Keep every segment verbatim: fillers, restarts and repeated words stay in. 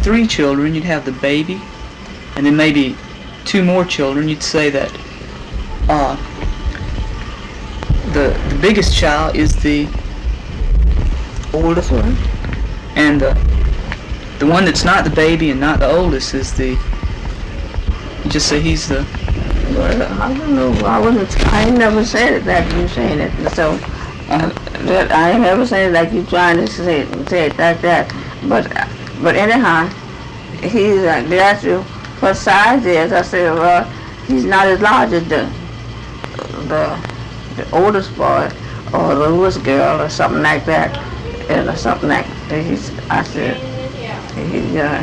three children, you'd have the baby, and then maybe two more children. You'd say that uh, the the biggest child is the oldest one, and the the one that's not the baby and not the oldest is the. You just say he's the. Well, I don't know. I wasn't. I ain't never said it like you saying it. So uh, that I ain't never said it like you trying to say it, say it like that. But but anyhow, he's uh, they asked you what size he is. I said, well, he's not as large as the the the oldest boy or the newest girl or something like that, and or something like that. He's. I said he uh,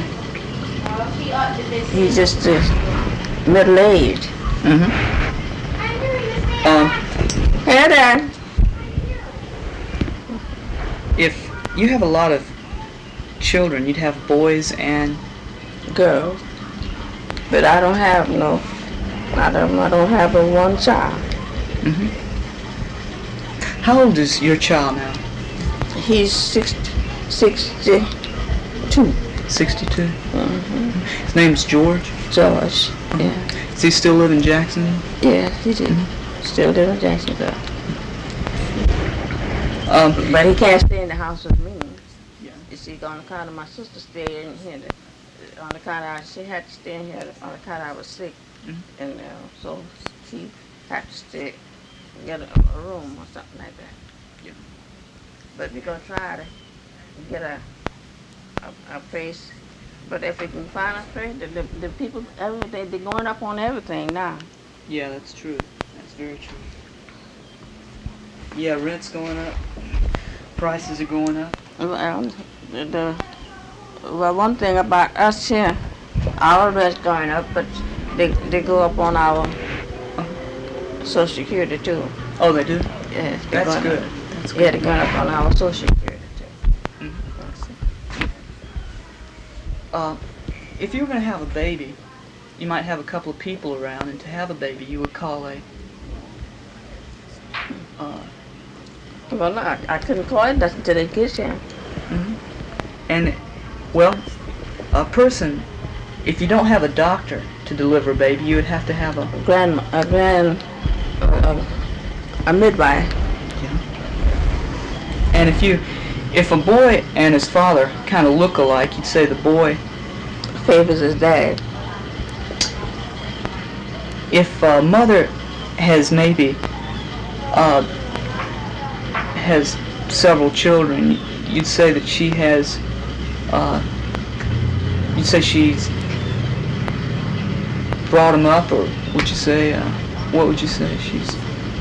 he's just uh, middle aged. Mm-hmm. Um, Hey there. if you have a lot of children, you'd have boys and Girls. But I don't have no, I don't, I don't have but one child. Mm-hmm. How old is your child now? He's six, sixty-two. Sixty-two. Mm-hmm. His name's George. George. Yeah. Does he still live in Jackson? Yeah, he did. Still live in Jacksonville. Um, But he can't stay in the house with me. Yeah. You see, on account of my sister staying in here, on account of, she had to stay in here on account of I was sick. Mhm. And uh, so she had to stay, get a, a room or something like that. Yeah. But we're going to try to get a, a, a place. But if we can find a place, the, the, the people, everything, they're going up on everything now. yeah, that's true. That's very true. Yeah, rent's going up. Prices are going up. Well, the, the, well, one thing about us here, our rent's going up, but they, they go up on our Social Security too. Oh, they do? Yeah, they're That's going good. Up. That's Yeah, good. they're going up on our Social Security too. Mhm. Uh, if you were going to have a baby, you might have a couple of people around, and to have a baby, you would call a. Uh, Well, no, I, I couldn't call it that until they get here. mhm. And, well, a person, if you don't have a doctor to deliver a baby, you would have to have a. Grand, a grand, uh, a midwife. And if you, if a boy and his father kind of look alike, you'd say the boy. Favors his dad. If a mother has maybe uh, has several children, you'd say that she has. Uh, you'd say she's brought them up, or would you say? Uh, what would you say? She's.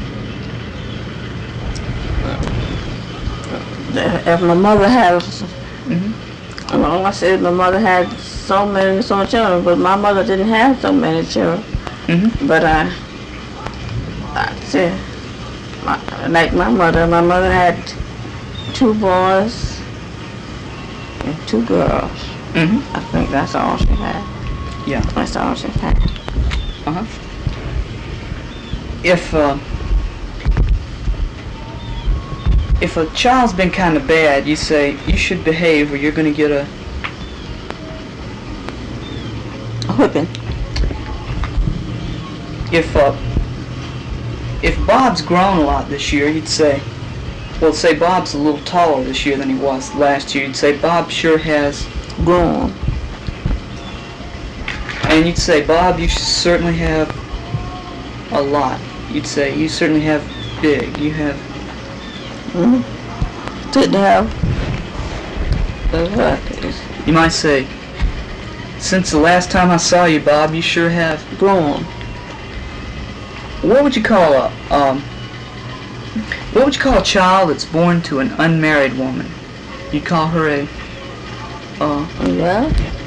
If my mother has, Mm-hmm. well, I said my mother had so many, so many children, but my mother didn't have so many children. Mm-hmm. But I, I said, my, like my mother, my mother had two boys and two girls. Mm-hmm. I think that's all she had. Yeah. That's all she had. Uh-huh. If uh, if a child's been kind of bad, you say you should behave, or you're going to get a. A whipping. If uh, if Bob's grown a lot this year, you'd say, well, say Bob's a little taller this year than he was last year. You'd say Bob sure has Grown. And you'd say, Bob, you should certainly have a lot. You'd say, you certainly have big. You have. Mm-hmm. Didn't have. Uh, You might say, since the last time I saw you, Bob, you sure have. grown. What would you call a um? What would you call a child that's born to an unmarried woman? You'd call her a. Uh. Yeah.